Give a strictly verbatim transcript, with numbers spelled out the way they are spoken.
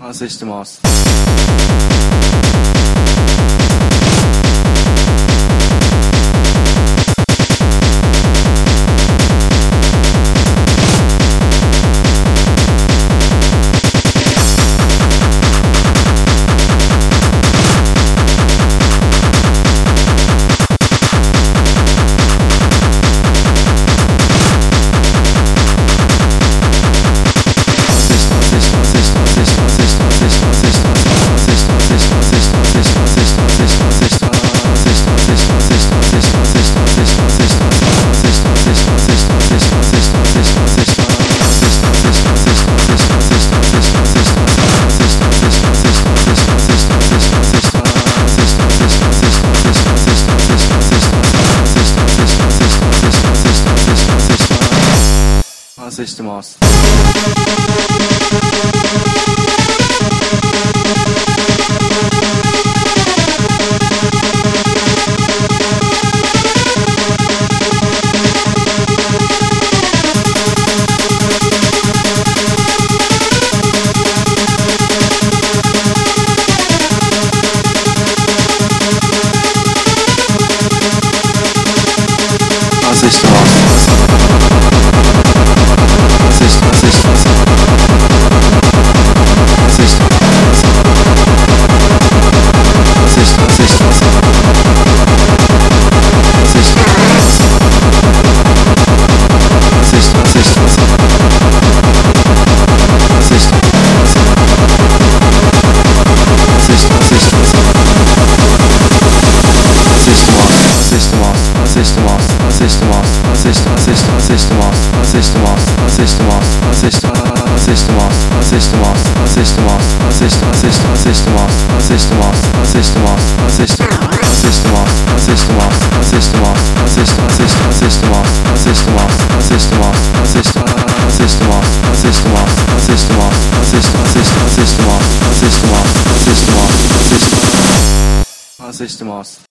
反省してます。反省してます。反省してます。反省してます。反省してます。反省して反省して反省してます。反省してます。反省してます。反省して反省してます。反省してます。反省してます。反省して反省して反省してます。反省してます。反省してます。反省して反省してます。反省してます。反省してます。反省して反省して反省してます。反省してます。反省してます。反省して反省してます。反省してます。反省してます。反省して反省して反省してます。反省してます。反省してます。反省してます。反省してます。